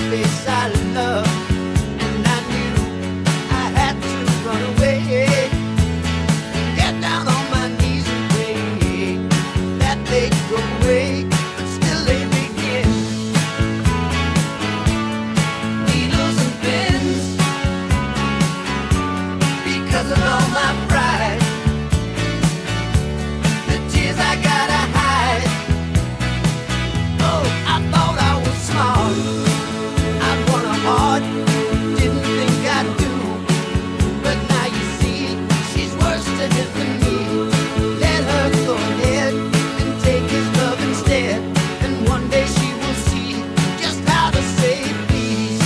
face I love, and I knew I had to run away, get down on my knees and pray that they'd go away, but still they begin. Needles and pins, because of all my pride, the tears I gotta hide. Oh, I thought I was smart, I'd won a heart, didn't think I'd do, but now you see, she's worse to him than me. Let her go ahead and take his love instead, and one day she will see just how to say please,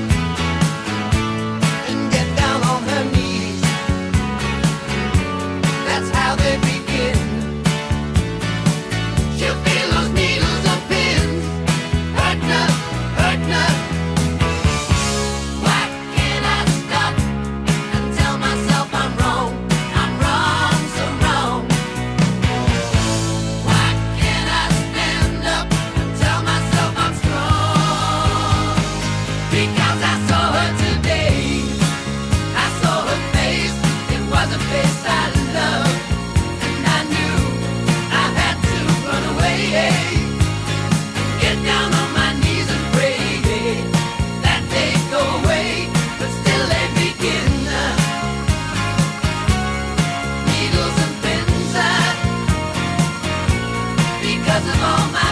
and get down on her knees. That's how they begin. She'll feel those needles and pins, hurting her, hurting her. Why can't I stop and tell myself I'm wrong, so wrong? Why can't I stand up and tell myself I'm strong? Because I saw her today, I saw her face, it was a face I loved, and I knew I had to run away, get down on my knees and pray that they'd go away, but still they begin. Needles and pins, because of all my